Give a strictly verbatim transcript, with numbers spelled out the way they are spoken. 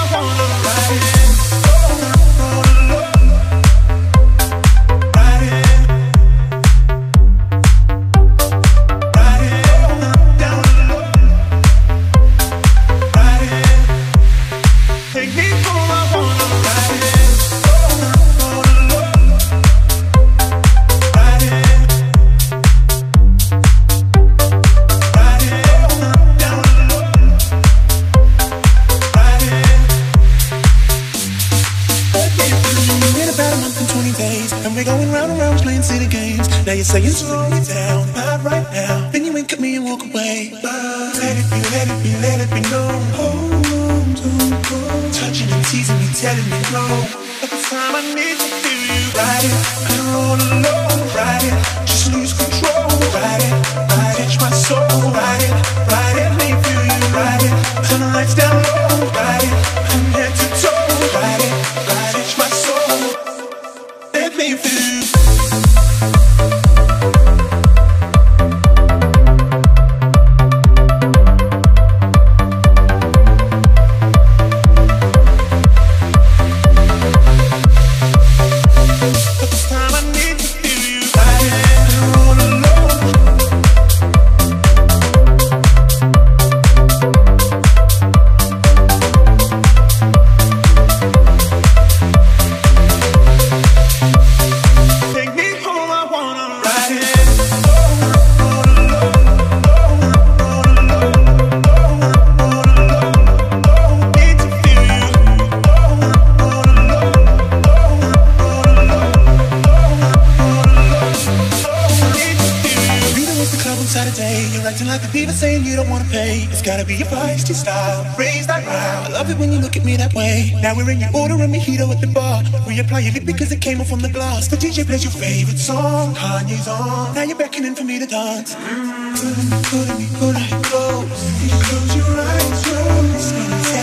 Now you're saying slow it down, not right now. Then you wink at me and walk away. But let it be, let it be, let it be known. Hold on, don't go. Touching and teasing me, telling me no. Every time I need to feel you, ride it. I don't roll alone, ride it. Just lose control, ride it. Ride it, my soul, ride it. Ride it, let me feel you, ride it. Turn the lights down low, ride it. From head to toe, ride it. Ride it, my soul. Let me feel you. Gotta be your feisty style, raise that round. I love it when you look at me that way. Now we're in your order and mojito at the bar. Reapply your lip because it came off from the glass. The D J plays your favorite song, Kanye's on. Now you're beckoning for me to dance. Mm, pulling me, pulling me close. You close your eyes, close. It's gonna take